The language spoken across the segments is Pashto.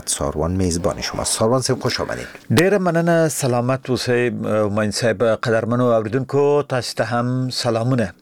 ساروان میزبان شما. ساروان صاحب خوش آمدید. ډیره مننه. سلامت اوسئ. مومن صاحب قدرمنو اوریدونکو تاسو ته هم سلامونه.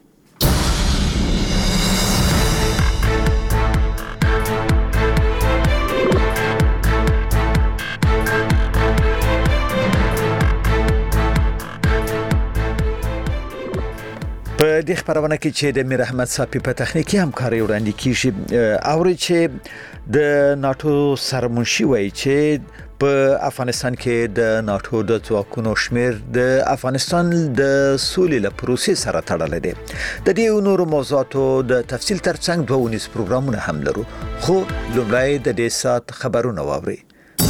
په دې خبرونه کې چې د میر احمد صافي په تخنیکی همکاري وړاندې کیږي او چې د ناتو سرمنشي وایي چې په افغانستان کې د ناتو د ځواکونو شمیر د افغانستان د سولې له پروسې سره تړلی دی. د دې نورو موضوعاتو د تفصیل ترڅنګ دوه ونیز پروګرامونه هم لرو، خو لومړی د دې سات خبرونه واورئ.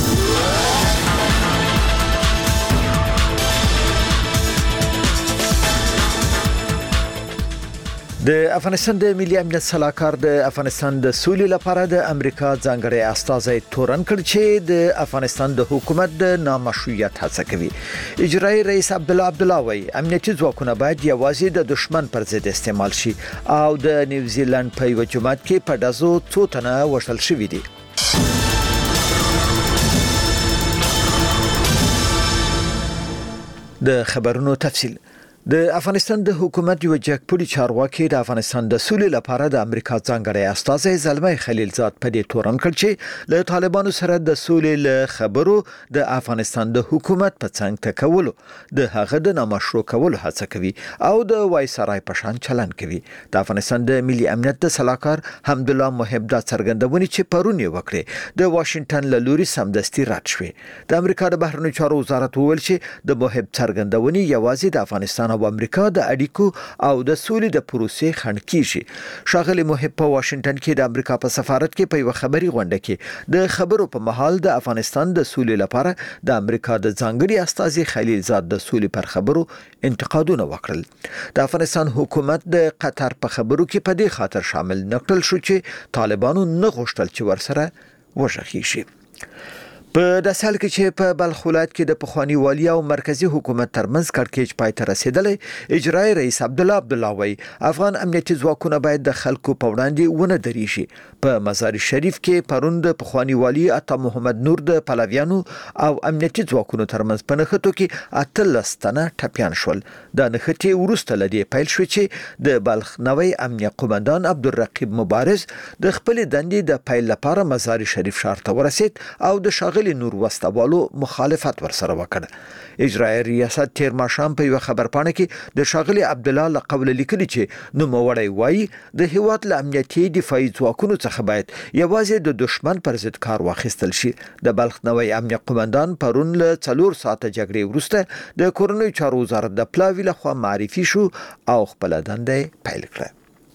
د افغانستان د ملي امنیت صلاحکار د افغانستان د سولې لپاره د امریکا ځانګړي استازی تورن کړ چې د افغانستان د حکومت د نامشروعیت هڅه کوي. اجرایی رئیس عبدالله وایي امنیتي ځواکونه باید یوازې د دشمن پر ضد استعمال شي او د نیوزیلند په یو جماعت کې په ډزو څو تنه وژل شوي دي. د خبرونو تفصیل. د افغانستان د حکومت یو جګپوړي چارواکي د افغانستان د سولې لپاره د امریکا ځانګړي استازی زلمي خلیلزاد په دې تورن کړ چې له طالبانو سره د سولې له خبرو د افغانستان د حکومت په څنګ تکولو د هغه د نامشروع کولو هڅه کوي او د وایسرای په شان چلن کوي. د افغانستان د ملي امنیت د صلاحکار حمدالله محب دا څرګندونې چې پرون یې وکړې د واشنگټن له لوري سمدستي رد شوې. د امریکا د بهرنیو چارو وزارت وویل چې د محب څرګندونې یوازې د افغانستان او امریکا د اړیکو او د سولې د پروسې خنډ کیږي. ښاغلي محب په واشنگټن کې د امریکا په سفارت کې په یو خبري غونډه کې د خبرو په مهال د افغانستان د سولې لپاره د امریکا د ځانګړي استازي خلیلزاد د سولې پر خبرو انتقادونه وکړل. د افغانستان حکومت د قطر په خبرو کې په دې خاطر شامل نکړل شو چې طالبانو نه غوښتل چې ورسره وژغي شي. په داسې حال کې چې په بلخ ولایت کې د پخوانی والی او مرکزی حکومت ترمنځ کړکېچ پای ته رسیدلی، اجرایی رئیس عبدالله وایي افغان امنیتي ځواکونه باید د خلکو په وړاندې ونه درېږي. په مزار شریف کې پرون د پخوانی والی عطا محمد نور د پلویانو او امنیتي ځواکونو ترمنځ په نښتو کې 18 تنه ټپیان شول. د نښتې وروسته لدی پیل شو چې د بلخ نوی امنیه قومندان عبدالرقیب مبارز د خپل دندې د پیل لپاره مزار شریف ښار ته ورسید او د نور وستوالو مخالفت ورسره وکړ. اجرایی ریاست تیر ماښام په یو خبرپاڼه کې د شاغلي عبدالله له قوله لیکلي چې نوموړی وایي د هیواد له امنیتي دفاعي ځواکونو څخه باید یوازې د دشمن پر ضد کار واخیستل شي. د بلخ نوی امنیه قومندان پرون له 4 ساعته جګړې وروسته د کورنیو چارو وزارت د پلاوي لخوا معرفي شو او خپل دنده پیل کړه.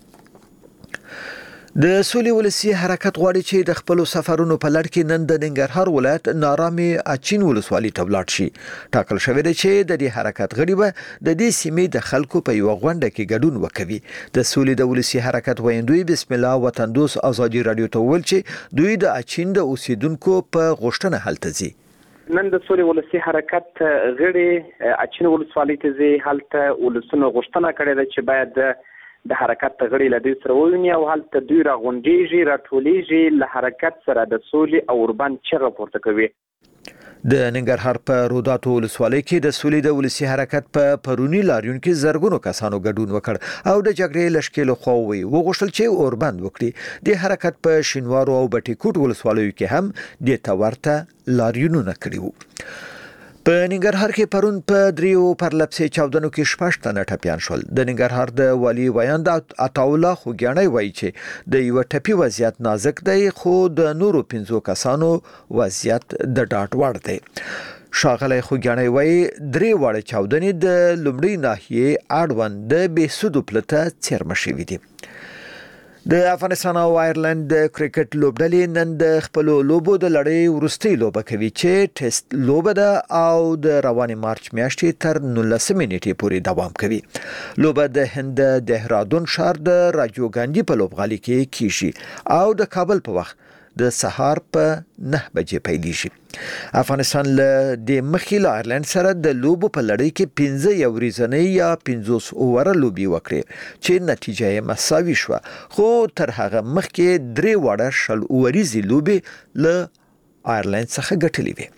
د سولې ولسی حرکت غواړي چې د خپل سفرونو په لړ کې نن د ننګرهار ولایت نارامي اچین ولسوالۍ ته ولاړ شي. ټاکل شوی دی چې د دې حرکت غړي به د دې سیمې د خلکو په یو غونډه کې ګډون وکوي. د سولې د ولسی حرکت ویندوی بسم الله وطن دوست ازادي رادیو ته ویل چې دوی د اچین د اوسیدونکو په غوښتنه هلته ځي. نن د سولې ولسی حرکت غړي اچین ولسوالۍ ته ځي. هلته ولسونه غوښتنه کړې ده چې باید د حرکت غړي له دوی سره وویني او هلته دوی راغونډېږي، راټولېږي، له حرکت سره د سولې او اوربند چغه پورته کوي. د ننګرهار په روداتو ولسوالۍ کې د سولې د ولسی حرکت په پرونی لاریون کې زرګونو کسانو ګډون وکړ او د جګړې لشکې له خوا وغوښتل چې اوربند وکړي. د حرکت په شینوارو او بټي کوټ ولسوالیو کې هم د تورته لاریونونه کړي وو. په ننګرهار کې پرون په دریو پرلپسې چاودنو کې 6 تنه ټپیان شول. د ننګرهار د والی ویاند عطاالله خوګیاڼی وایي چې د یو ټپي وضعیت نازک دی خو د نورو 15 کسانو وضعیت د ډاډ وړ دی. ښاغلی خوګیاڼی وایي درې واړه چاودنې د لومړۍ ناحیې اړوند د بېسودو پلته څیرمه شوي دي. د افغانستان او آیرلند د کرکټ لوبډلې نن د خپل لوبو د لړۍ وروستۍ لوبه کوي چې ټیسټ لوبه ده او د روانې مارچ میاشتې تر 19 نیټې پورې دوام کوي. لوبه د هند د دهرادون ښار د راجیو ګاندي په لوبغالي کې کیږي او د کابل په وخت د سهار په 9 بجې پیلیږي. افغانستان له د مخکې آیرلند سره د لوبو په لړۍ کې 15 یو ورځنۍ یا 50 اووره لوبي وکړي چې نتیجه یې مساوي شو، خو تر هغه مخکې 3 وړه شل اوریزي لوبي له آیرلند څخه ګټلې وي.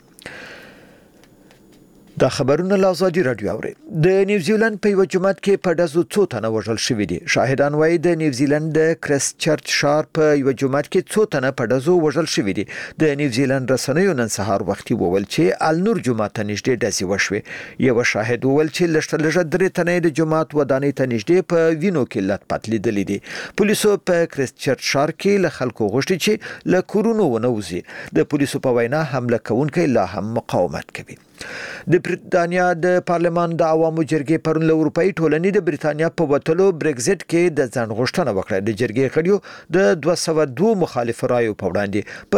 دا خبرونه له ازادي رادیو اوري. د نیوزیلند په یو جماعت کې په ډزو څو تنه وژل شوي دي. شاهدان وایي د نیوزیلند د کریسټ چرچ ښار په یو جماعت کې څو تنه په ډزو وژل شوي دي. د نیوزیلند رسنیو نن سهار وختي وویل چې النور جماعت ته نږدې ډزې وشوې. یو شاهد وویل چې لږ درې تنه د جماعت ودانۍ ته نږدې په وینو کې لټپټ لیدلې دي. پولیسو په کریسټ چرچ ښار کې له خلکو غوښتي چې له کورونو ونه وځي. د پولیسو په وینا حمله کوونکي لا هم مقاومت کوي. د بریټانیا د پارلمان د عوامو جرګې پرون له اروپאי ټولنې د بریټانیا په وټلو برگزټ کې د ځان غوښتنه وکړه. د جرګې غړیو د 202 مخالف رایو په وړاندې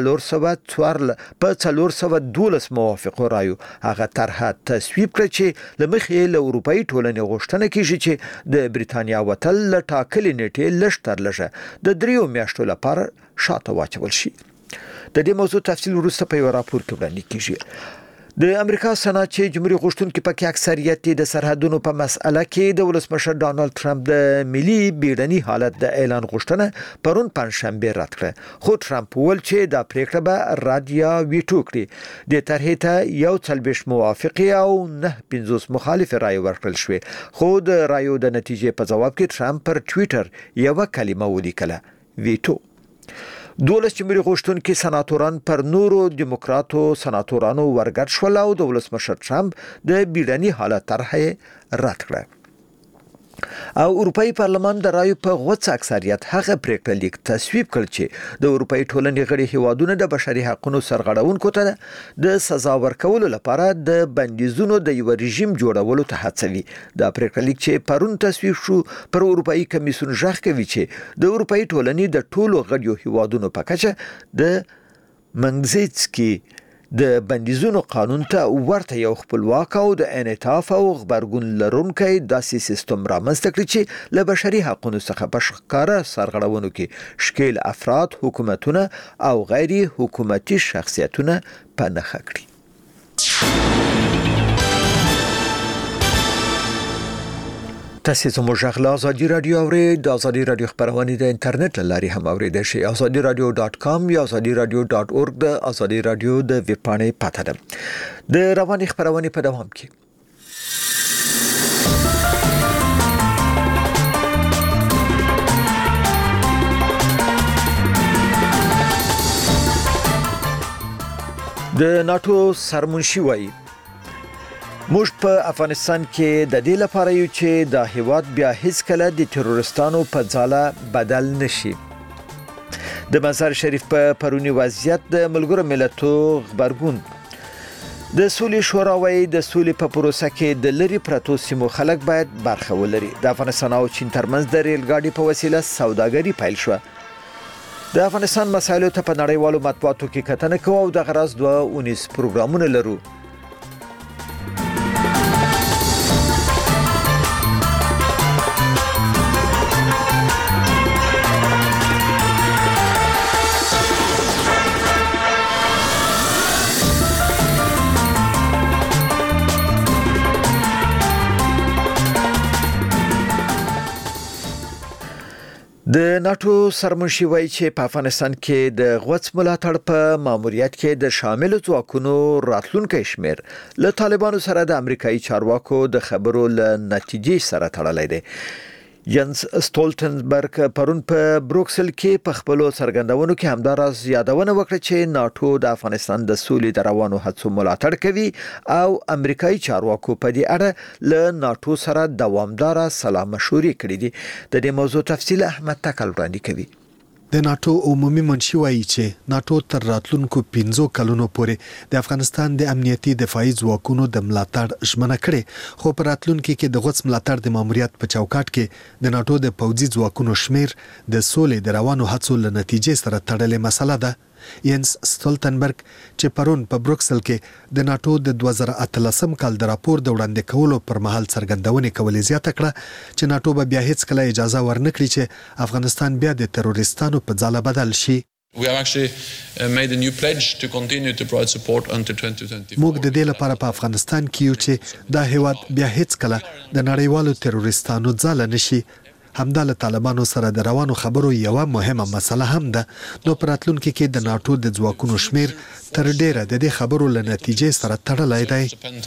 په 412 موافق رایو هغه طرحه تصویب کړ چې لمخې له اروپאי ټولنې غوښتنه کیږي چې د بریټانیا وټل له ټاکلې نیټې لږ لږه د 3 میاشتو لپاره شاته واچول شي. د دې موضوع تفصیل وروسته په یو راپور کې وړاندې کیږي. د امریکا سنا چې جمهوریت غوښتونکو پکې اکثریت د سرحدونو په مسأله کې د ولسمشر ډانلډ ټرمپ د ملي بیړني حالت د اعلان غوښتنه پرون پنځشنبه رد کړه. خو ټرمپ وویل چې دا پریکړه به رد یا ویټو کړي. د طرحې ته 41 موافق او 9 مخالف رائے ورکړل شوې. خو د رایو د نتیجې په جواب کې ټرمپ پر ټوئیټر یو کلمه ولیکله: ویټو. 12 جمهوریت غوښتونکي سناتوران پر نورو دیموکراتو سناتورانو ورګډ شول او د ولسمشر ټرمپ د بیړني حالت طرحه رد کړه. او اروپאי پارلمان د رایو په غوڅ اکثریت هغه پریکړه لیک تصویب کړ چې د اروپאי ټولنې غړي هیوادونه د بشري حقوقو سرغړونکو ته د سزا ورکولو لپاره د بندیزونو د یو رژیم جوړولو ته هڅوي. دا پریکړه لیک چې پرون تصویب شو پر اروپאי کمیسیون ژغ کوي چې د اروپאי ټولنې د ټولو غړي هیوادونو په کچه د منګزیتسکي د بندیزونو قانون ته ورته یو خپلواک او د انعطاف او خبرګون لرونکی داسې سیستم رامنځته کړي چې له بشري حقوقو څخه په ښکاره سرغړونو کې شکیل افراد، حکومتونه او غیر حکومتي شخصیتونه په نښه کړي. تاسو زموږ غږ له ازادي رادیو اورئ. د ازادي رادیو خبرونه د انټرنیټ لارې هم اوریدل شي. azadiradio.com یا azadiradio.org د ازادي رادیو د ویب پاڼې پته ده. د رواني خبرونه په دوام کې د ناتو سرمنشي وایي موږ په افغانستان کې د دې لپاره یو چې د هیواد بیا هیڅ کله د تروریستانو په ځاله بدل نشي. د مزار شریف په پرونی وضعیت د ملګرو ملتونو خبرګون د سولې شورا وايي د سولې په پروسه کې د لری پرتو سیمو خلک باید برخه ولري. د افغانستان او چین ترمنځ د ریل ګاډي په وسیله سوداګري پیل شوه. د افغانستان مسایلو ته په نړیوالو مطبوعاتو کې کتنه کوو او د غرض 2 پروګرامونه لرو. د ناتو سرمنشي وایي چې په افغانستان کې د غوڅ ملاتړ په ماموریت کې د شامل ځواکونو راتلونکي شمیر له طالبانو سره د امریکایي چارواکو د خبرو له نتیجې سره تړلی دی. ینس سټولټنبرګ پرون په بروکسل کې په خپل څرګندونو کې همداراز یادونه وکړه چې ناتو د افغانستان د سولې د روانو هڅو ملاتړ کوي او امریکایي چارواکو په دې اړه له ناتو سره دوامدار سلا مشورې کړې دي. د دې موضوع تفصیل احمد تکل وړاندې کوي. د ناتو عمومي منشي وایي چې ناتو تر راتلونکو 15 کلونو پورې د افغانستان د امنیتي دفاعي ځواکونو د ملاتړ ژمنه کړې، خو په راتلونکو کې د غوڅ ملاتړ د ماموریت په چوکاټ کې د ناتو د پوځي ځواکونو شمیر د سولې د روانو هڅو له نتیجې سره تړلې مسله ده. ینس سټولټنبرګ چې پرون په بروکسل کې د ناتو د 2018 کال د راپور د وړاندې کولو پر مهال څرګندونې کولې زیاته کړه چې ناتو به بیا هیڅ کله اجازه ورنکړي چې افغانستان بیا د تروریستانو په ځاله بدل شي. We have actually made a new pledge to continue to provide support until 2024. موږ د دې لپاره په افغانستان کې یو چې دا هیواد بیا هیڅ کله د نړیوالو تروریستانو ځاله نشي همدا له طالبانو سره د روانو خبرو یوه مهمه مسله هم ده. نو په راتلونکي کې د ناټو د ځواکونو شمیر تر ډیره د دې خبرو له نتیجې سره تړلی دی.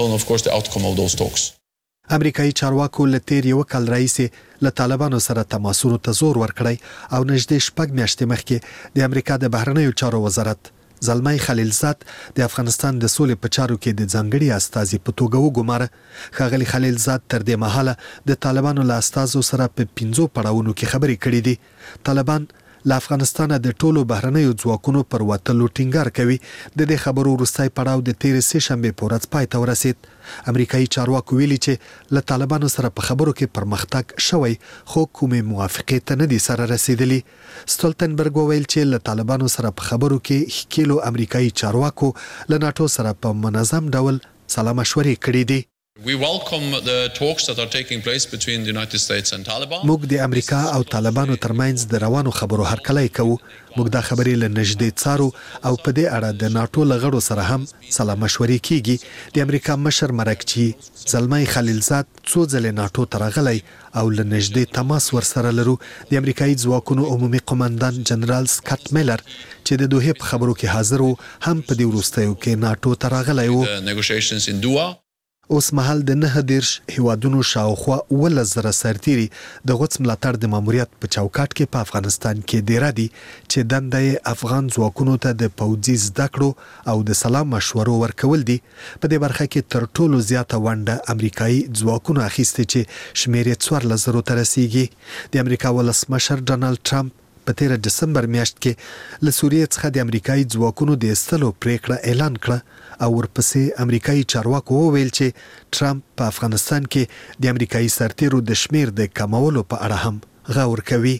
امریکایي چارواکو له تیر یو کال راهیسې له طالبانو سره تماسونو ته زور ورکړی او نږدې 6 میاشتې مخکې د امریکا د بهرنیو چارو وزارت زلمي خلیلزاد د افغانستان د سولې په چارو کې د ځانګړي استازي په توګه وګماره. ښاغلي خلیلزاد تر دې مهاله د طالبانو له استازو سره په 5 پړاوونو کې خبرې کړې دي. طالبان له افغانستان د ټولو بهرنیو ځواکونو پر وتلو ټینګار کوي. د دې خبرو وروستی پړاو د تیر سه شنبه په ورځ پای ته ورسید. امریکایي چارواکو ویلي چې له طالبانو سره په خبرو کې پرمختګ شوی خو کومې موافقې ته نه دي سره رسیدلی. ستولتنبرګ وویل چې له طالبانو سره په خبرو کې ښکیلو امریکایي چارواکو له ناټو سره په منظم ډول سلا مشورې کړې دي. We welcome the talks that are taking place between the United States and Taliban. موږ د امریکا او طالبانو ترمنځ د روانو خبرو هرکلی کوو. موږ دا خبرې له نږدې څارو او په دې اړه د ناټو له غړو سره هم سلا مشورې کیږي. د امریکا مشر مرکچی زلمي خلیلزاد څو ځله ناټو ته راغلی او له نږدې تماس ورسره لرو. د امریکایي ځواکونو عمومي قومندان جنرال سکاټ میلر چې د دوحه په خبرو کې حاضر وو هم په دې وروستیو کې ناټو ته راغلی وو. اوس مهال د 9 هیوادونو شاوخوا 10,000 سرتیري د غوڅ ملاتړ د ماموریت په چوکاټ کې په افغانستان کې ډیر دي چې دنده افغان ځواکونو ته د پوځي زده کړو او د سلام مشورو ورکول دي. په دې برخه کې تر ټولو زیاته ونډه امریکایي ځواکونو اخیستې چې شمیر یې 14,000 ته رسیږي. د امریکا ولسمشر ډانلډ ټرمپ په 13 دسمبر میاشت کې له سوریې څخه د امریکایي ځواکونو د ایستلو پریکړه اعلان کړه او ورپسې امریکایي چارواکو وویل چې ټرمپ په افغانستان کې د امریکایي سرتیرو د شمیر د کمولو په اړه هم غور کوي.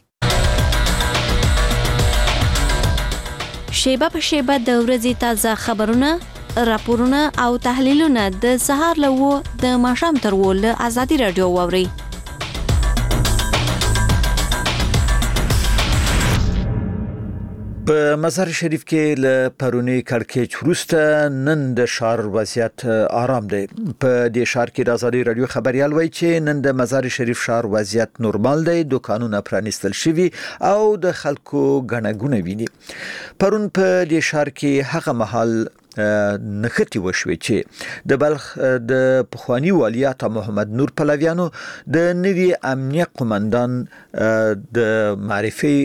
شیبه په شیبه د ورځې تازه خبرونه، راپورونه او تحلیلونه د سهار له و د ماښام تر و له ازادي رادیو واوري. په مزار شریف کې له پرونی کړکېچ وروسته نن د شهر وضعیت آرام دی. په دې شهر کې د ازادي رادیو خبريال وایي چې نن د مزار شریف شهر وضعیت نورمال دی، دکانونه پرانیستل شوي او د خلکو ګڼه ګوڼه ویني. پرون په دې شهر کې هغه مهال نختی وشوي چې د بلخ د پخوانی والی عطا محمد نور پلویانو د نوي امنیه قومندان د معرفي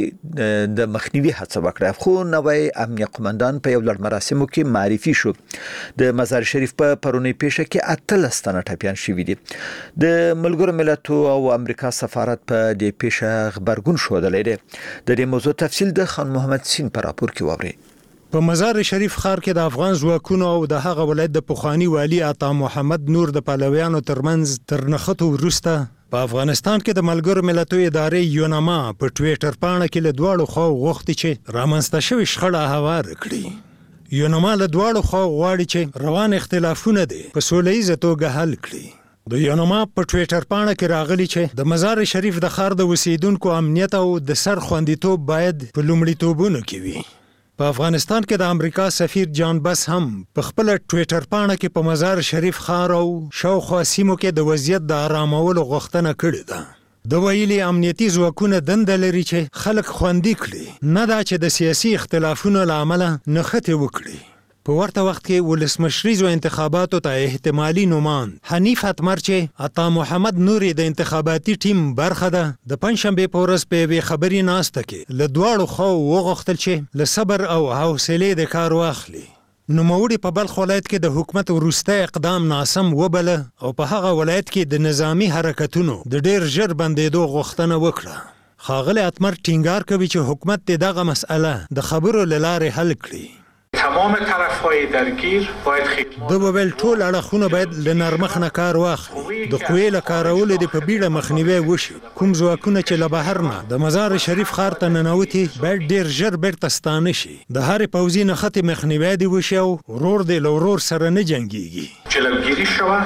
د مخنیوي هڅه وکړه. خو نوی امنیه قومندان په یو لړ مراسمو کې معرفي شو. د مزار شریف په پرونی پیښه کې 18 تنه ټپیان شوي دي. د ملګرو ملتو او امریکا سفارت په دې پیښه خبرګون شودلې ده. د دې موضوع تفصیل د خان محمد سین پر راپور کې ووري. په مزار شریف ښار کې د افغان ځواکونو او د هغه ولایت د پخوانی والی عطا محمد نور د پلویانو ترمنځ تر نښتو وروسته په افغانستان کې د ملګرو ملتو ادارې یونما په ټویټر پاڼه کې له دواړو خواو غوښتي چې رامنځته شوې شخړه هوار کړي. یونما له دواړو خواو غواړي چې روان اختلافونه دي په سوله ییزه توګه حل کړي. د یونما په ټویټر پاڼه کې راغلي چې د مزار شریف د ښار د اوسیدونکو امنیت او د سر خوندیتوب باید په لومړیتوبونو کې وي. په افغانستان کې د امریکا سفیر جان بس هم په خپل ټویټر پاڼه کې په مزار شریف ښار او شاوخوا سیمو کې د وضعیت د آرامولو غوښتنه کړې ده. د ویلي امنیتي ځواکونه دنده لري چې خلک خوندي کړي، نه دا چې د سیاسي اختلافونو له امله نښتې وکړي. په ورته وخت کې ولسمشریزو انتخاباتو ته احتمالي نومان حنیف اتمر چې عطا محمد نوري د انتخاباتي ټیم برخه ده د پنځشنبه په ورځ په یوې خبري ناسته کې له دواړو خواو وغوښتل چې له صبر او حوصلې د کار واخلي. نوموړي په بلخ ولایت کې د حکومت وروستی اقدام ناسم وبله او په هغه ولایت کې د نظامی حرکتونو د ډیر ژر بندېدو غوښتنه وکړه. ښاغلی اتمر ټینګار کوي چې حکومت دغه مسأله د خبرو له لارې حل کړي. تمام طرف‌های درگیر باید خدمات د وبل ټول اړخونه باید له نرمخ نه کار واخلي. د قوې له کارولو د په بیړه مخنیوي وشي. کوم ځواکونه چې له بهر نه د مزار شریف ښار ته ننوتي باید ډیر ژر بیرته ستانه شي. د هرې پوځي نښتې مخنیوی دې وشي او ورور دې له ورور سره نه جنګیږي. جلوگیری شوه.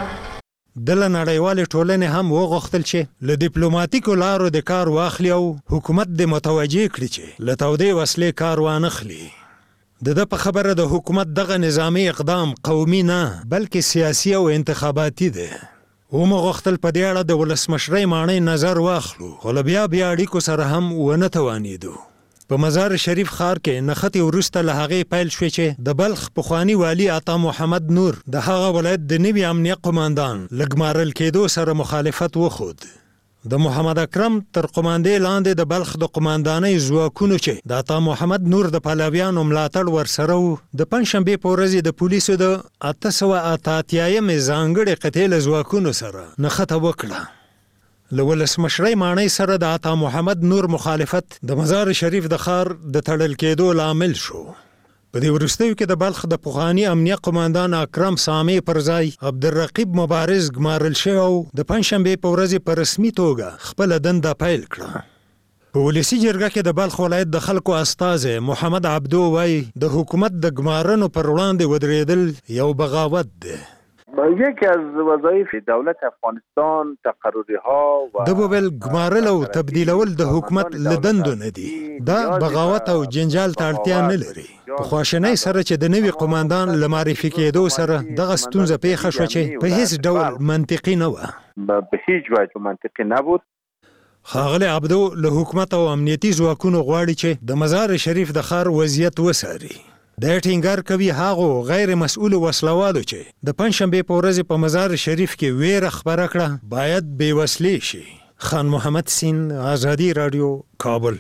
د نړیوالې ټولنې هم وغوښتل چې له ډیپلوماټیکو لارو د کار واخلي او حکومت دې متوجه کړي چې له تودې وسلې کار وانخلي. د په خبره د حکومت دغه نظامی اقدام قومي نه بلکې سیاسي او انتخاباتي دی. ومغختل په دې اړه د ولسمشرۍ ماڼۍ نظر واخلو خو بیا اړیکو سره هم ونه توانېدو. په مزار شریف ښار کې نښتې وروسته له هغې پیل شوې چې د بلخ پخواني والي عطا محمد نور د هغه ولایت د نوي امنیه قماندان له ګمارل کېدو سره مخالفت وښود. د محمد اکرم تر قماندې لاندې د بلخ د قماندانۍ ځواکونو چې د عطا محمد نور د پلویانو ملاتړ ورسره و د پنجشنبې په ورځ د پولیسو د 888 ځانګړې قطعې له ځواکونو سره نښته وکړه. له ولسمشرۍ ماڼۍ سره د عطا محمد نور مخالفت د مزار شریف د ښار د تړل کېدو لامل شو. په دې وروستیو کې د بلخ د پخواني امنیه قماندان اکرم سامي پر ځای عبدالرقیب مبارز ګمارل شوی او د پنجشنبې په ورځ په رسمي توګه خپله دنده پیل کړه. په ولسي جرګه کې د بلخ ولایت د خلکو استازی محمد عبدو وایي د حکومت د ګمارنو پر وړاندې ودرېدل یو بغاوت دی. یکی از وظایف دولت افغانستان تقرری ها و د بوبل ګمارل او تبدیلول د حکومت لدندو نه دي. دا بغاوت او جنجال ته اړتیا نه لري. په خواشنۍ سره چې د نوي قماندان له معرفي کېدو سره دغه ستونزه پیښه شوه چې په هیڅ ډول منطقي نه وه. به هیچ وجه منطقي نبود. ښاغلی عبدو له حکومت او امنیتي ځواکونو غواړي چې د مزار شریف د ښار وضعیت وڅاري. د ټینګار کوي هغو غیر مسؤل وسلوالو چې د پنجشنبې په ورځ په مزار شریف کې ویره خپره کړه باید بې وسلې شي. خان محمد سین، آزادي رادیو، کابل.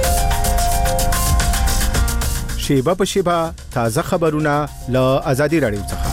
شیبه په شیبه تازه خبرونه له آزادي رادیو څخه.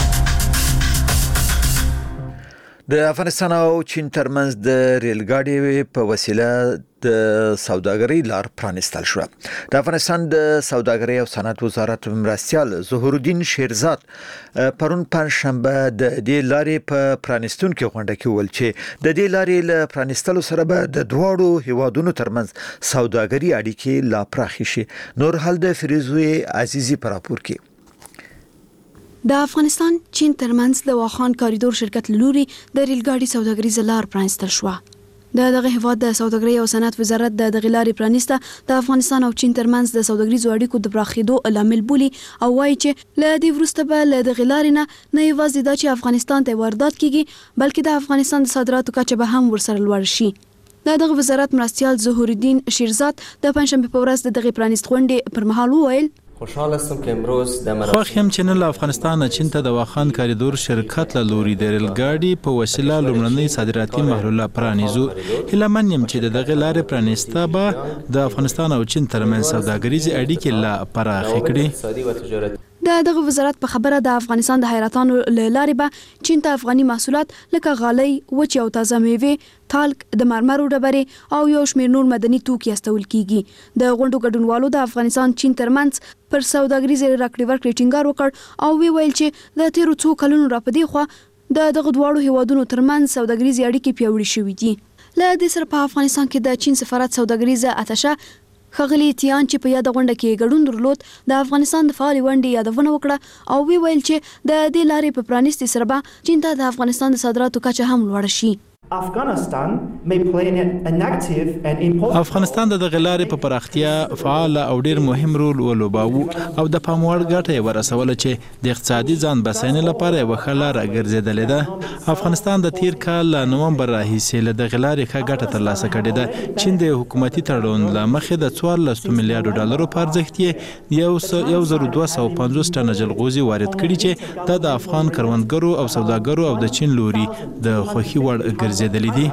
د افغانستان او چین ترمنځ د ریل ګاډي په وسیله د سوداګرۍ لار پرانستل شو. د افغانستان د سوداګرۍ او صنعت وزارت مرستیال ظهور الدین شیرزاد پرون پنځشنبه د دې لارې په پرانستونکو غونډه کې ویل چې د دې لارې له پرانستلو سره به د دواړو هیوادونو ترمنځ سوداګري اړیکې لا پراخې شي. نور حال د فیروزوی عزیزی پر راپور کې. د افغانستان چین ترمنځ د واخان کاریدور شرکت لوري د ریل ګاډي سوداګریزه لار پرانستل شو. دغه هیواد د سوداګرۍ او صنعت وزارت د دغه لارې پرانسته د افغانستان او چین ترمنځ د سوداګریزو اړیکو د پراخېدو لامل بولي او وایي چې له دې وروسته به له دغه لارې نه یوازې دا چې افغانستان ته واردات کیږي بلکې د افغانستان د صادراتو کچه به هم ورسره لوړ شي. دغه وزارت مرستیال ظهور الدین شیرزاد د پنځشنبې په ورځ د دغه پرانست غونډې پر مهال وویل خوشحال هستم که امروز خوښ یم چې نن له افغانستان چین ته د واخان کاریدور شرکت له لوري د ریل ګاډي په وسیله لومړنۍ صادراتي محلول پرانیزو. هیله من یم چې دغه لارې پرانسته به د افغانستان او چین ترمنځ سوداګریزې اړیکې لا پراخې کړي. دغه وزارت په خبره د افغانستان د حیرتانو لارې به چین ته افغاني محصولات لکه غالۍ، وچ او تازه میوې، تالک، د مرمرو ډبرې او یو شمېر نور مدني توکي استول کیږي. د غونډو ګډونوالو د افغانستان چین ترمنځ پر سوداګریزې راکړې ورکړې ټینګار وکړ او ویل چې د تیرو څو کلونو راپدې خوا دغه دواړو هیوادونو ترمنځ سوداګریزې اړیکې پیاوړې شوې دي. له دې سره په افغانستان کې د چین سفارت سوداګریزه اتشه خغلی تیان چې په یاد غونډه کې ګډون درلود د افغانستان د فعال ونډې یادونه وکړه او ویل چې د دې لارې په پرانیستي سره به چین ته د افغانستان د صادراتو کچه هم لوړه شي. افغانستان د دغه لارې په پراختیا فعال او ډیر مهم رول ولوباوه او د پاموړ ګټه یې ورسوله چې د اقتصادي ځان بسنې لپاره یوه ښه لاره ګرځېدلې ده. افغانستان د تیر کال له نومبر راهیسې له دغه لارې ښه ګټه ترلاسه کړې ده. چین د حکومتي تړون له مخې د 14 میلیارډ ډالرو په ارزښت یې 1250 ټنه جلغوزي وارد کړي چې دا د افغان کروندګرو او سوداګرو او د چین لوري د خوښي وړ ګرځېدلې دي.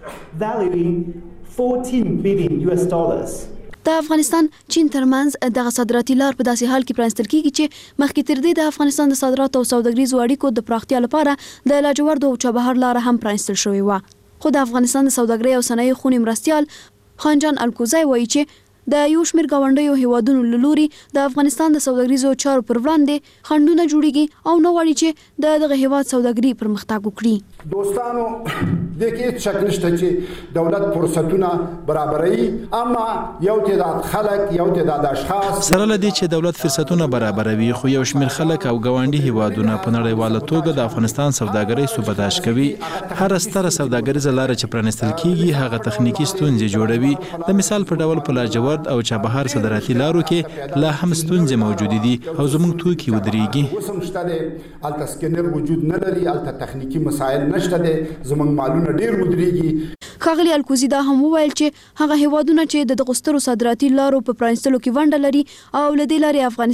د افغانستان چین ترمنځ دغه صادراتي لار په داسې حال کې پرانستل کیږي چې مخکې تر دې د افغانستان د صادراتو او سوداګریزو اړیکو د پراختیا لپاره د لاجوردو او چابهار لار هم پرانستل شوې و. خو د افغانستان د سوداګرۍ او صنایعو خونې مرستیال خانجان الکوزی وایي چې د یو شمېر ګاونډیو هیوادونو له لوري د افغانستان د سوداګریزو چارو پر وړاندې خنډونه جوړیږي او نه غواړي چې دغه هیواد سوداګري پرمختګ وکړي. دوستانو د کې شک نشته چې دولت فرصتونه برابروي اما یو تعداد خلک یو تعداد اشخاص سره لدی چې دولت فرصتونه برابروي خو یو شمېر خلک او ګاونډي هیوادونه په نړیواله توګه د افغانستان سوداګرۍ سوبداش کوي هر ستره سوداګریزه لار چې پرانستل کیږي هغه تخنیکی ستونزې جوړوي د مثال په ډول په لاجورد او چابهار صادراتي لارو کې لا هم ستونزې موجود دي او زموږ توکي ودرېږي اوس هم شته دی الته سکینر وجود نه لري الته تخنیکی مسایل نشته دي زموږ مالونه ډیر ودرېږي ښاغلي الکوزي دا هم وویل چې هغه هیوادونه چې د غسترو صادراتي لارو په پرانستلو کې ونډه لري او له دې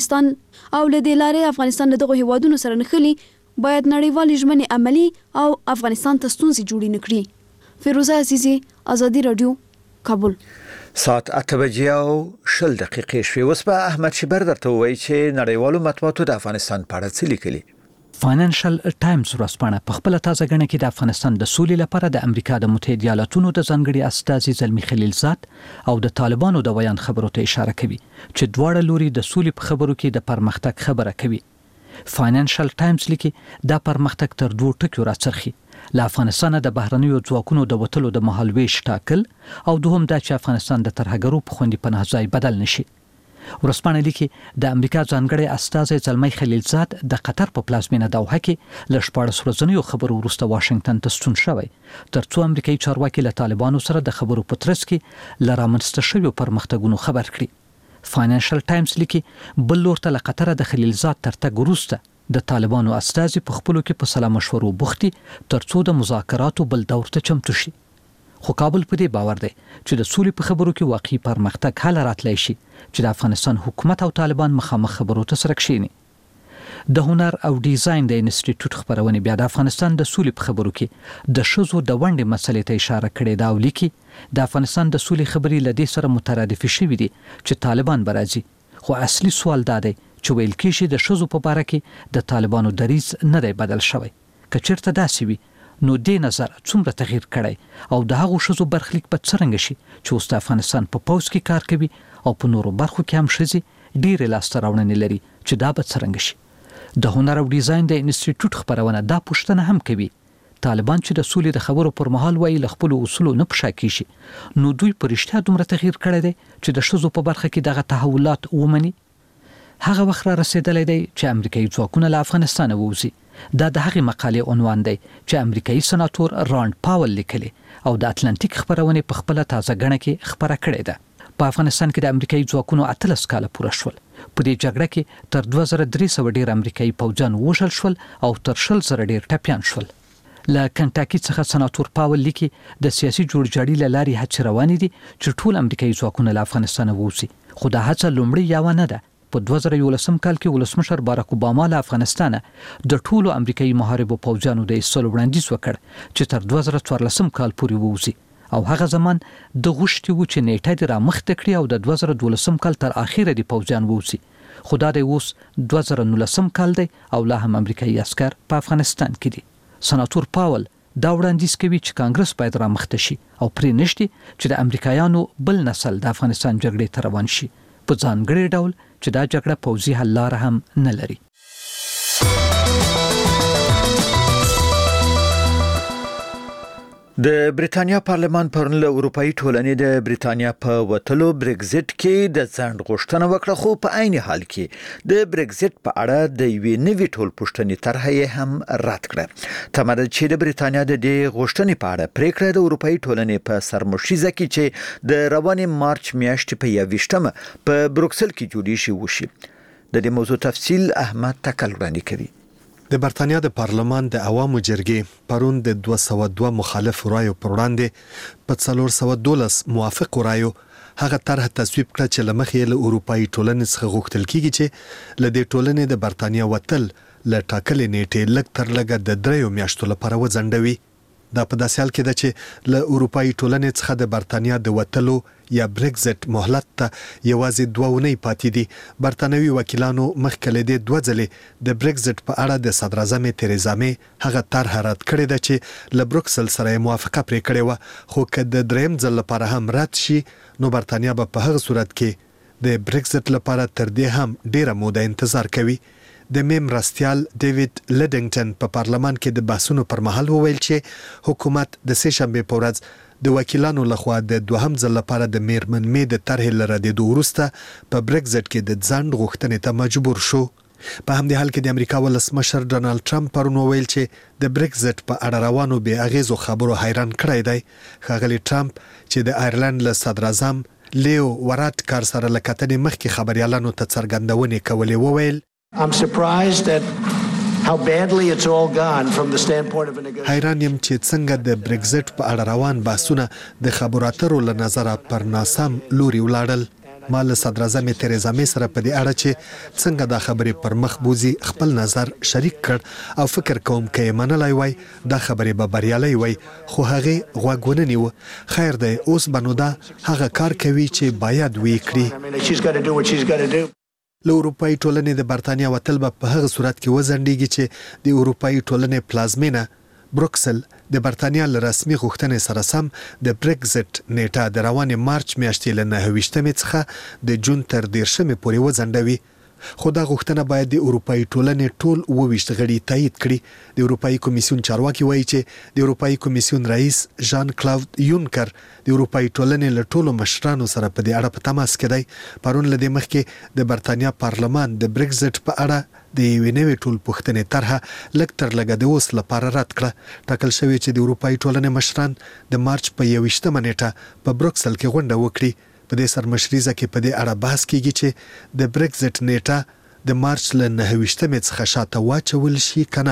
لارې افغانستان له دغو هیوادونو سره نښلي باید نړیوالې ژمنې عملي او افغانستان ته ستونزې جوړې نه کړي. فیروزه عزیزي، ازادي رادیو، کابل. ساعت 8:10 شوې. اوس به احمد شبر درته وایي چې نړیوالو مطبوعاتو د افغانستان په اړه څه لیکلي. فاینانشل ټایمز ورځپاڼه په خپل تازه غنه کې د افغانستان د سولې لپاره د امریکا د متحده ایالاتونو د ځانګړي استازي زلمی خلیلزاد او د طالبانو د بیان خبرو ته اشاره کوي چې دواړه لوري د سولې په خبرو کې د پرمختګ خبره کوي. فاینانشل ټایمز لیکي دا پرمختګ تر دوه ټکو راڅرخي له افغانستان د بهرنیو ځواکونو د وټلو د مهالويش ټاکل او دوهم دا چې افغانستان د ترهګرو په خوندې پناه ځای بدل نشي. ورسپانه لیکي د امریکا ځانګړي استازي زلمی خلیلزاد د قطر په پلازمینه دوحه کې ل 14 ورځنیو خبرو وروسته واشنگټن ته ستون شوی ترڅو امریکایي چارواکي له طالبانو سره د خبرو په ترڅ کې لرامنځته شوی پرمختګونو خبر کړي. فاینانشل ټایمز لیکي بل لورته له قطر د خلیلزاد ترتګ وروسته د طالبانو استازي په خپلو کې په سلا مشورو بوختي ترڅو د مذاکراتو بل دور ته چمتو شي. خو کابل په دې باور دی چې د سولې په خبرو کې واقعي پرمختګ حل راتلی شي چې د افغانستان حکومت او طالبان مخامخ خبرو ته سره کښیني. د هنر او ډیزاین د انسټیټیوټ خبرونه بیا د افغانستان د سولې په خبرو کې د شذو د ونډې مسلې ته اشاره کړې دا ولیکي د افغانستان د سولې خبرې لدې سره مترادف شوي دي چې طالبان برازي خو اصلي سوال دا دی چې ویل کېږي د شذو په باره کې د طالبانو دریځ نه دی بدل شوی. که چیرته داسې وي نو دې نظر څومره تغییر کړی او د هغو شذو برخلیک په څرنګه شي چې اوس د افغانستان په پوز کې کار کوي او په نورو برخو کې هم ښځې ډېرې لاسته راوړنې لري چې دا به څرنګه شي. د هنر او ډیزاین د انسټیټیوټ خبرونه دا پوښتنه هم کوي طالبان چې د سولې د خبرو پر مهال وایي له خپل اصولو نه په شا کیږي نو دوی په رښتیا دومره تغییر کړی دی چې د شذو په برخه کې دغه تحولات ومني. هغه وخت را رسیدلی دی چې امریکایي ځواکونه له افغانستان ووځي. دا د هغې مقالې عنوان دی چې امریکایي سناتور راند پاول لیکلی او د اتلانتیک خبرونه په خپل تازه غنه کې خبره کړې ده. په افغانستان کې د امریکایي ځواکونو 18 کاله پوره شول. په دې جګړه کې تر 2300 ډیر امریکایي پوځیان وژل شول او تر 100 ډیر ټپیان شول. له کنټاکی څخه سناتور پاول لیکي د سیاسي جوړجاړي له لارې هڅې روانې دي چې ټول امریکایي ځواکونه له افغانستان ووځي. خو دا هڅه لومړی یوه نه ده. په 2011 کال کې ولسمشر باراک اوباما له افغانستان د ټولو امریکایي محاربو پوځیانو د ایستلو وړاندیز وکړ چې تر 2014 کال پورې ووځي او هغه زمان د غوښتي و چې نیټه د را مخته کړي او د 2012 کال تر اخیره د پوځیان ووځي. خو دا د اوس 2019 کال دی او لا هم امریکایي عسكر په افغانستان کې دي. سناتور پاول دا وړاندیز کوي چې کانګرس باید را مخته شي او پرې نشي چې د امریکایانو بل نسل د افغانستان جګړې ته روان شي په ځانګړي ډول چې دا جګړه پوځي حل لار هم نه لري. د بریتانیا پارلمان پرون له اروپאי ټولنې د بریتانیا په وټلو بریگزټ کې د ځنډ غوښتنه وکړه خو په عین حال کې د بریگزټ په اړه د یوې نوې ټولپوښتنې طرحه هم رد کړه. تمه ده چې د بریتانیا د دې غوښتنې په اړه پریکړه د اروپאי ټولنې په سرمشیزه کې چې د روانې مارچ میاشتې په 21 په بروکسل کې جوړې شي وشي. د دې موضوع تفصیل احمد تکل وړاندې کوي. د برتانیا د پارلمان د عوامو جرګې پرون د 202 مخالف رایو پر وړاندې په 412 موافق رایو هغه طرح تصویب کړ چې لمخې له اروپאי ټولنې څخه غوښتل کیږي چې له دې ټولنې د برتانیا وتل له ټاکلې نیټې لږ تر لږه د 3 میاشتو لپاره وځنډوي. دا په داسې حال کې ده چې له اروپאי ټولنې څخه د برتانیا د وتلو یا بریگزټ مهلت ته یوازې 2 اونۍ پاتې دي. برتانوي وکیلانو مخکې د 2 ځلې د بریگزټ په اړه د صدر اعظم تریزا می هغه طرح رد کړی ده چې له بروکسل سره موافقه پرې کړې و. خو که د دریم ځل لپاره هم رد شي نو برتانیا به په هغه صورت کې د بریگزټ لپاره تر دې هم ډیره موده انتظار کوي. د میم راستیال ډیوډ لډینګټن په پارلمان کې د بحثونو پر مهال وویل چې حکومت د سه شنبه په ورځ د وکیلانو لخوا د دوهم ځل لپاره د میرمن می د طرحې لردېدو وروسته په برګزټ کې د ځنډ غوښتنې ته مجبور شو. په همدې حال کې د امریکا ولسمشر ډونالد ټرمپ پرون وویل چې د برګزټ په اړه روانو بې اغیزو خبرو حیران کړی دی. ښاغلی ټرمپ چې د آیرلند له صدر اعظم لیو ورات کار سره له کتنې مخکې خبریالانو ته څرګندونې کولې وویل حیران یم چې څنګه د برګزټ په اړه روان بحثونه د خبرو اترو له نظره پر ناسم لوري ولاړل. ما له صدر اعظم تریزا می سره په دې اړه چې څنګه دا خبرې پر مخ بوزي خپل نظر شریک کړ او فکر کوم کې منلای وای دا خبرې به بریالي وای خو هغه غوږ ونه نیو. خیر دی اوس بنو دا هغه کار کوي چې باید وی کړی. له اروپایي ټولنې د برتانیا وتل به په هغه صورت کې وزندېږي چې د اروپایي ټولنې پلازمینه بروکسل د برتانیا له رسمي غوښتنې سره سم د برګزټ نیټه د روانې مارچ میاشتې له 29 څخه د جون تر 10 پورې وځنډوي. خو دا غوښتنه باید د اروپایي ټولنې ټول 28 غړي تایید کړي. د اروپایي کمیسیون چارواکي وایي چې د اروپایي کمیسیون رئیس ژان کلاود یونکر د اروپایي ټولنې له ټولو مشرانو سره په دې اړه په تماس کې دی. پرون له دې مخکې د برتانیا پارلمان د برګزټ په اړه د یوې نوې ټولپوښتنې طرحه لږ تر لږه د اوس لپاره رد کړه. ټاکل شوی چې د اروپایي ټولنې مشران د مارچ په 21 نیټه په بروکسل کې غونډه وکړي. په دې سرمشریزه کې په دې اړه بحث کیږي چې د برګزټ نیټه د مارچ له 29 څخه شاته واچول شي کنه.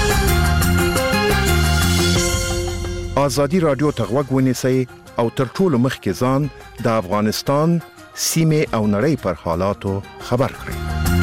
ازادي رادیو ته غوږ ونیسئ او تر ټولو مخکې ځان د افغانستان سیمې او نړۍ پر حالاتو خبر کړئ.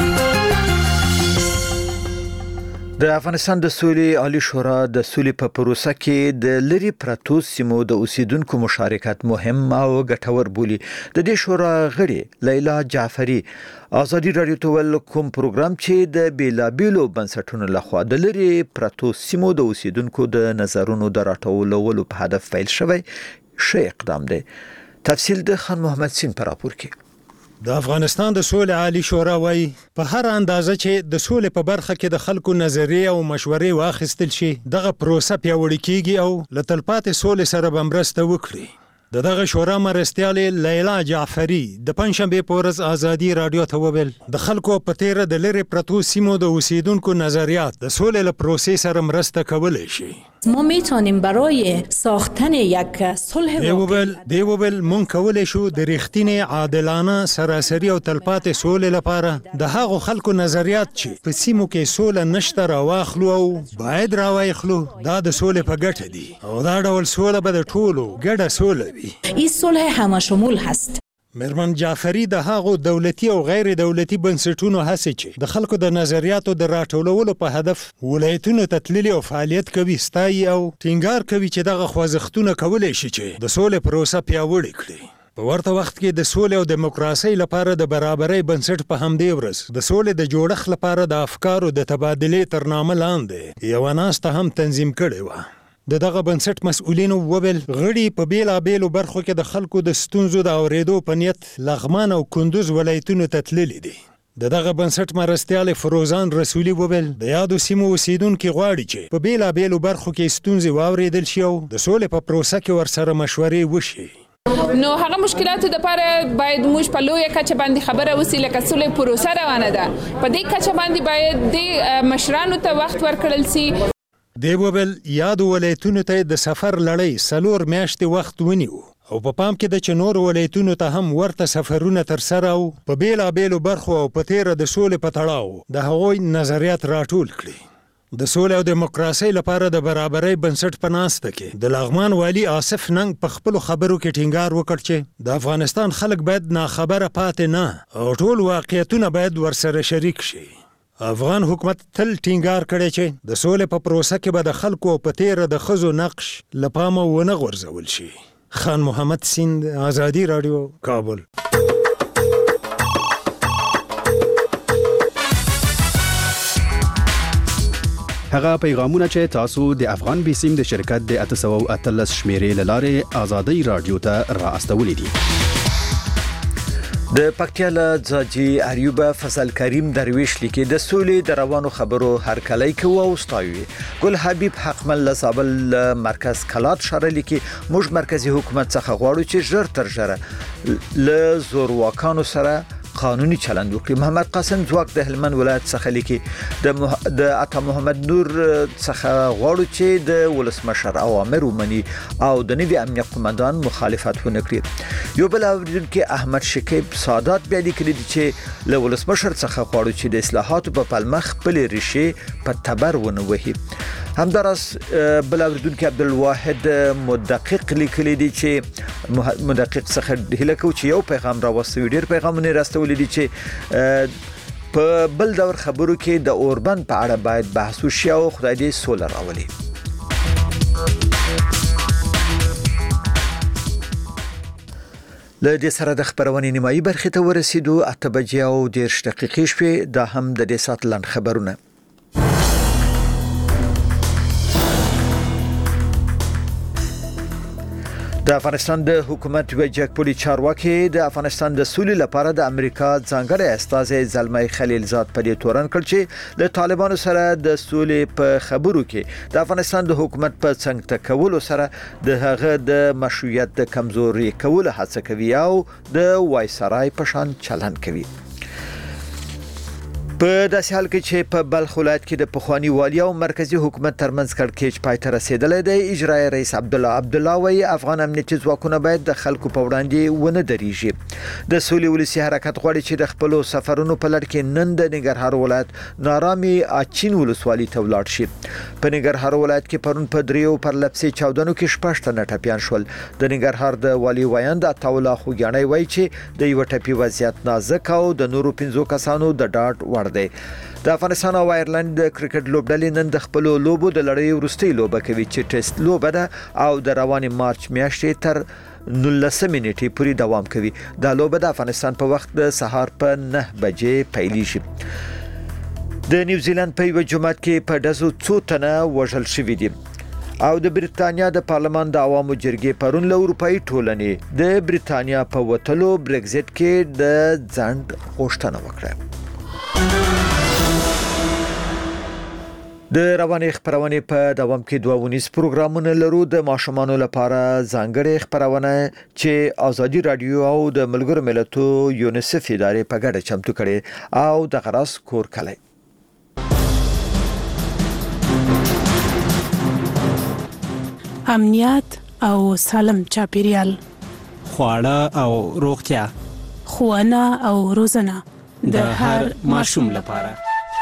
د افغانستان د سولې عالی شورا د سولې په پروسه کې د لری پرتو سیمو د اوسیدونکو مشارکت مهم او ګټور بولي. د دې شورا غړي لیلا جعفری ازادي رادیو ته ول کوم پروګرام چې د بیلابیلو بنسټونو لخوا د لری پرتو سیمو د اوسیدونکو د نظرونو د راټولولو په هدف فعال شوی شی اقدام دی. تفصیل د خان محمد سین پر راپور کې. د افغانستان د سولې عالی شورا وايي په هر اندازه چې د سولې په برخه کې د خلکو نظریه او مشورې واخیستل شي دغه پروسه پیاوړې کیږي او له تلپاتې سولې سره به مرسته وکړي. دغه شورا مرستیال لیلا جعفری د پنځشنبه په ورځ ازادي رادیو ته وویل د خلکو په تیر د لری پرتو سیمو د اوسیدونکو نظریات د سولې له پروسې سره مرسته کولای شي. ما میتونیم برای ساختن یک صلح دیوبل مون کولای شو د ریښتینې عادلانه سراسری او تلپاتې سولې لپاره د هغو خلکو نظریات چې په سیمو کې سوله نشته راواخلو او باید راوایخلو. دا د سولې په ګټه دي او دا ډول سوله به د ټولو ګډه سوله وي. این صلح همه شمول هست. میرمن جعفری د هغو دولتي او غیر دولتي بنسټونو هڅې چې د خلکو د نظریاتو د راټولولو په هدف ولایتونو ته تللي او فعالیت کوي ستایي او ټینګار کوي چې دغه خوځښتونه کولی شي چې د سولې پروسه پیاوړې کړي. په ورته وخت کې د سولې او دیموکراسۍ لپاره د برابرۍ بنسټ په همدې ورځ د سولې د جوړښت لپاره د افکارو د تبادلې تر نامه لاندې یوه ناسته هم تنظیم کړې وه. دغه بنسټ مسؤلینو وویل غړي په بیلابیلو برخو کې د خلکو د ستونزو د اورېدو په نیت لغمان او کندوز ولایتونو ته تللي دي. دغه بنسټ مرستیال فروزان رسولي وویل د یادو سیمو اوسیدونکي غواړي چې په بیلابیلو برخو کې ستونزې واورېدل شي او د سولې په پروسه کې ورسره مشورې وشي. نو هغه مشکلاتو د لپاره باید موږ په لویه کچه باندې خبره وسی لکه سولې پروسه روانه ده په دې کچه باندې باید د مشرانو ته وخت ورکړل شي. دیوبل یادو ولایتونو ته د سفر لړۍ 4 میاشتې وخت ونیو او په پام کې د چنور ولایتونو ته هم ورته سفرونه تر سره او په بیلابیلو برخو او په تیره د سولې په تړاو د هغوی نظریات راټول کړي. د سولې او دیموکراسۍ لپاره د برابرۍ بنسټ په ناسته کې د لغمان والی آصف ننګ په خپلو خبرو کې ټینګار وکړ چې د افغانستان خلک باید ناخبره پاتې نه او ټول واقعیتونه باید ورسره شریک شي. افغان حکومت تل ټینګار کړی چې د سولې په پروسه کې به د خلکو په تیره د ښځو نقش له پامه ونه غورځول شي. خان محمد سیند ازادي رادیو کابل. هغه پیغامونه چې تاسو د افغان بیسیم د شرکت د 813 شمیرې لاره ازادي رادیو ته را استولې دي. د پکتیا له ځاجي اریوب فضل کریم درویش لیکي د سولې د روانو خبرو هرکلی کوي او ستایي. ګل حبیب حقمل له زابل مرکز کلات شهر لیکي موږ مرکزی حکومت څخه غواړو چې ژر تر ژره له زورواکانو سره قانوني چلند وکړي. محمد قاسم ځواک د هلمند ولایت څخه لیکي د عطا محمد نور څخه غواړو چې د ولسمشر اوامر ومني او د نوي امنیت قومندان مخالفت ونه کړي. یو بل اوریدونکو احمد شکیب سادات بیا لیکلي چې له ولسمشر څخه غواړو چې د اصلاحاتو په پلمخ خپل ریښې په تبر ونه وهي. همدارس بل اوریدونکو عبدالواحد مدقق لیکلي دي چې مدقق څخه هله کو چې یو پیغام راوستي ډیر پیغامونه راستولي دي چې په بل دور خبرو کې د اوربند په اړه باید بحث وشي او خدای دې سوله راولي. له دې سره د خبرونې نیمایي برخې ته ورسېدو 8 بجې او 10 دقیقې شوې. دا هم د دې سات لاند خبرونه. د افغانستان د حکومت وجک پولی چارواکي د افغانستان د سولې لپاره د امریکا ځانګړی استازی زلمی خلیلزاد په دې تورن کړ چې د طالبانو سره د سولې په خبرو کې د افغانستان د حکومت په څنګ تکولو سره د هغه د مشروعیت د کمزوري کولو هڅه کوي او د وایسرای په شان چلند کوي. په داسې حال کې چې په بلخ ولایت کې د پخوانی والی او مرکزی حکومت ترمنځ کړکېچ پای ته رسیدلی دی. اجرایي رئیس عبدالله وایي افغان امنیتي ځواکونه باید د خلکو په وړاندې ونه درېږي. د سولې ولسي حرکت غواړي چې د خپل سفرونو په لړ کې نن د ننګرهار ولایت نارامي اچین ولسوالۍ ته ولاړ شي. په ننګرهار ولایت کې پرون په دریو پرلپسې چاودنو کې 6 تنه ټپیان شول. د ننګرهار د والی وایند عطاالله خوګیاڼی وایي چې د یو ټپي وضعیت نازک او د نورو 5 کسانو د ډاډ وړ دی. د افغانستان او آیرلند د کرکټ لوبډلې نن د خپل لوبو د لړۍ وروستۍ لوبه کوي چې ټیسټ لوبه ده او د روانې مارچ میاشتې تر 19 منټې پورې دوام کوي. دا لوبه د افغانستان په وخت د سهار په 9 بجې پیلیږي. د نیوزیلند په یو جماعت کې په ډزو 2 تنه وژل شوي دي او د بریتانیا د پارلمان د عوامو جرګې پرون له اروپאי ټولنې د بریتانیا په وټلو برگزټ کې د ځنډ غوښتنه وکړه. د رواني خبرونه په دوام کې دوونیز پروګرامونه لرو. د ماشومانو لپاره ځانګړي خبرونه چې ازادي رادیو او د ملګرو ملتونو یونیسف ادارې په ګډه چمتو کړي او د غراس کور کړي. امنیت او سالم چاپیریال، خواړه او روغتیا، ښوونه او روزنه د هر ماشوم لپاره.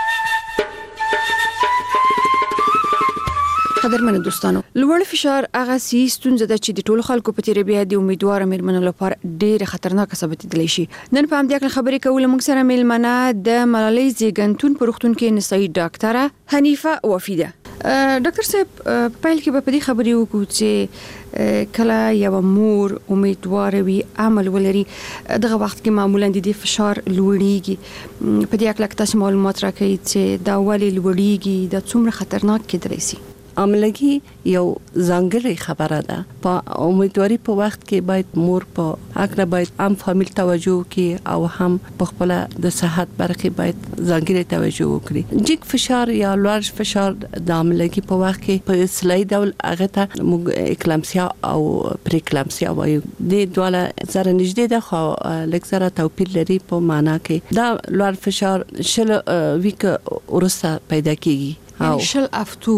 قدرمن دوستانو، لوړ فشار هغه ستونزه ده چې د ټولو خلکو په تیره بیا د امیدوار مېرمنو لپاره ډېر خطرناک ثابت دي شي. نن په همدې اړه خبرې کول موږ سره مېلمنه د ملالۍ زیږنتون په روغتون کې نسایي ډاکټره حنیفه وفیده. ډاکټر صاحب په پیل کې به په دې خبرې وکړو چې کله یو مور امیدوار وي عمل ولري دغه وخت کې معمولا د دې فشار لوړیږي. په دې اړه تاسو معلومات راکړئ چې دا ولې لوړیږي، دا څومره خطرناک کېدلی شي؟ عملګي یو ځانګړی خبره ده. په امیدواري په وخت کې باید مور په اګه باید عام فامیل توجه وکړي او هم په خپل د صحت برخه باید ځانګړی توجه وکړي. جګ فشار یا لوړ فشار د عملګي په وخت کې په اصلاحي ډول هغه ته موږ اکلامسیا او پریکلامسیا وایو. د دواله سره نږدې ده خو لږ سره توپیر لري په معنا کې. دا لوړ فشار شل ویک ورسته پیدا کیږي او شل هفته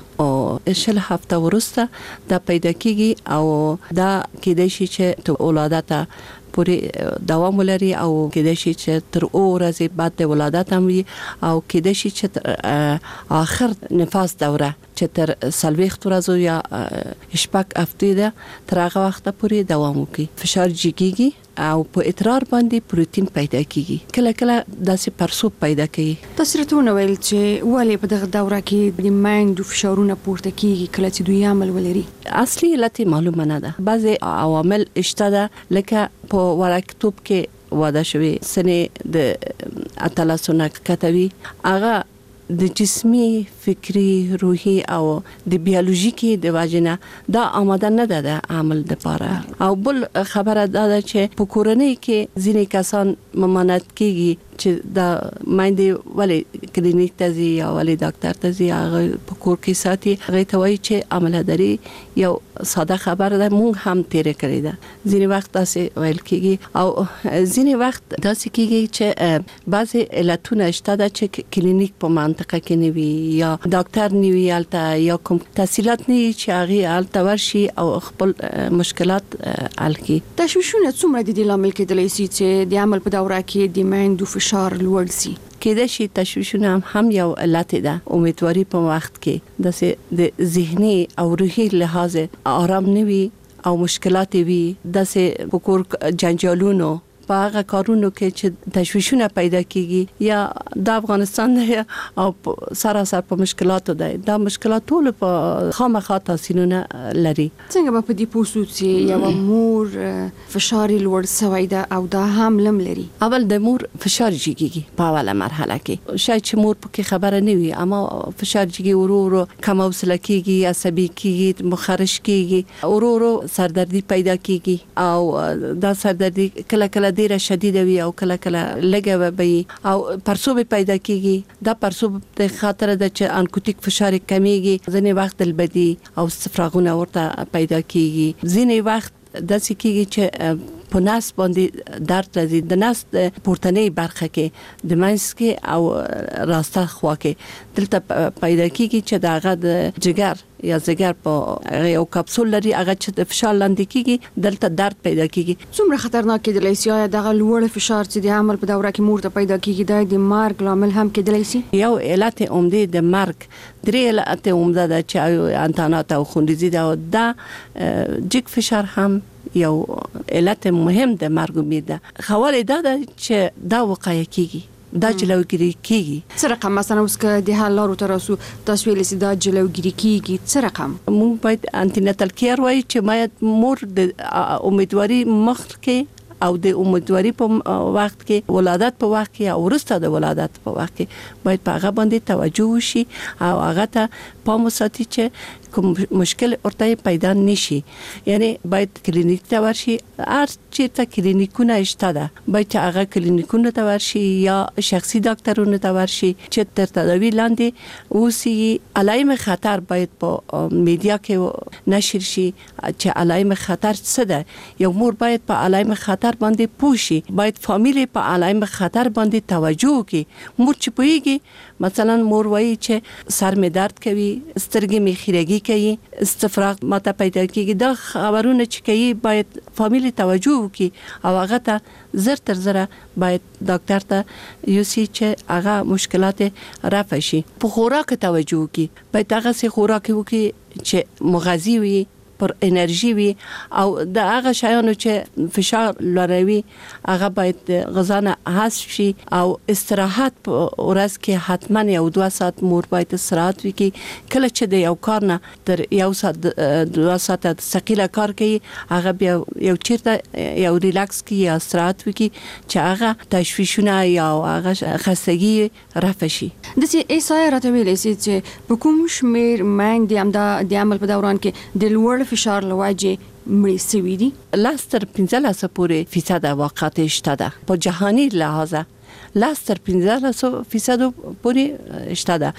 ورسته دا پیدا کیږي او دا کېدای شي چې ولادت پورې دوام ولري او کېدای شي چې تر ورځې بعد د ولادت هم وي او کېدای شي چې تر اخر نفاس دوره چې تر 40 ورځې یا شپږ هفته ده تر هغه وخت پورې دوام کوي. فشار جګیږي او په ادرار باندې پروتین پیدا کیږي. کله کله داسې پرسوب پیدا کوي. تاسو راته ویل چې ولې په دغه دوره کې د مایندو فشارونه پورته کیږي کله چې دوی عمل ولري؟ اصلي علت معلومه نه ده. بعضي عوامل شته ده لکه په وړکتوب کې واده شوی سنې د اتلاسونه کتوي هغه د جسمي فکری روحي او د بیولوژیکي د واجنه دا آماده نه ده د عمل لپاره. او بل خبره دا ده چې په کورنۍ کې ځینې کسان ممانعت کیږي چې دا مایندې ولې کلینیک ته ځي یا ولې ډاکټر ته ځي، هغه په کور کې ساتي. هغه ته وایي چې عملداري یو ساده خبره ده، مونږ هم تیرې کړې ده. ځینې وخت داسې ویل کیږي او ځینې وخت داسې کیږي چې بعضي علتونه شته چې کلینیک په منطقه کې نه وي یا ډاکټر نه وي الته یا کوم تحصیلات نه چې هغه الته ورشي او خپل مشکلات حل کړي. تشویشونه څومره د دې لامل کېدلی شي چې د عمل په دوره کې د میندو فشار لوړ شي؟ کېدای شي تشویشونه هم یو علت ده. امیدواري په وخت کې د ذهني او روحي لحاظ آرام نه وي او مشکلات وي، داسې په کور جنجالونو په هغه کارونو کې چې تشویشونه پیدا کیږي یا د افغانستان او سراسر په مشکلاتو ده. دا مشکلات ټول په خامخا تاثیرونه لري. څنګه به په دې پوسو چې یو مور فشار لوړ شوی ده او دا هم لم لري؟ اول د مور فشار جګیږي په اوله مرحله کې، شاید چې مور پکې خبره نه وي، اما فشار جګي ورو کم حوصله کیږي، عصبي کیږي، مخرش کیږي، ورو سردردي پیدا کیږي او دا سردردي کله ډیره شدیده وي او کله لږه وي او پرسوب پیدا کیږي. دا پرسوب د خاطر د چې انکوتیک فشار کمیږي، ځینې وخت البدی او استفراغونه ورته پیدا کیږي. ځینې وخت داسې کیږي چې په نس باندې درد راځي، د نس پورتنۍ برخه کې د منځ کې او راسته خوا کې دلته پیدا کیږي چې دغه د جګر یا زګر په یو کپسول لري، هغه چې د فشار لاندې کیږي دلته درد پیدا کیږي. څومره خطرناک کېدلی شي؟ آیا دغه لوړ فشار چې د عمل په دوره کې مور ته پیدا کیږي د مرګ لامل هم کېدلی شي؟ یو علت عمده د مرګ، درې علت عمده ده چې انتانات او خونریزي ده او دا جګ فشار هم یو علت مهم د مرګ امید ده. خواله دا ده چې دا وقایه کیږي، دا جلوګیری کیږي. څه رقم مثلا اوس که د حل لارو تر اوسه تاسو ویل چې دا جلوګیری کیږي، څه رقم؟ مونږ باید انټیناتل کیر وایي چې باید مور د امیدواري مخ کې او د امیدواري په وخت کې، ولادت په وخت کې او وروسته د ولادت په وخت کې باید په هغه باندې توجه وشي او هغه ته پام وساتي چې کوم مشکل ورته پیدا نشي. یعنی باید کلینیک ته ورشي، هر چیرته کلینیکونه شته ده، باید هغه کلینیکونه ته ورشي یا شخصي ډاکټرونو ته ورشي چې تر تداوی لاندې اوسي. علائم خطر باید په میډیا کې نشر شي چې علائم خطر څه ده. یو مور باید په علائم خطر باندې پوه شي، باید فامیل په علائم خطر باندې توجه وکړي. مور چې پوهیږي، مثلا مور وایي چې سر می درد کوي، سترګې می خیرګي کوي، استفراغ ماته پیدا کیږي، دا خبرونه چې کوي باید فامیل توجه وکړي او هغه ته زر تر زره باید ډاکټر ته یوسي چې هغه مشکلات رفع شي. په خوراک توجه وکړي، باید هغه سي خوراک وکړي چې مغذي وي، پر انرژي وي او د هغه شیانو چې فشار لوړوي هغه باید غذا نه حذف شي او استراحت په ورځ کې حتما یو 2 ساعت مور باید استراحت وکړي. کله چې د یو کار نه تر 1 ساعت 2 ساعت ثقيله کار کوي، هغه بیا یو چیرته یو ریلاکس کوي یا استراحت وکړي چې هغه تشویشونه یا هغه خستګي رفع شي. د سي ایسای راتویل سي چې په کوم شمیر مایندې د عمل په دوران کې د لوړ فشار لواجه مړی سوي دي؟ 15% پورې واقعات شته ده په جهاني لحاظه. 15% پورې شته ده.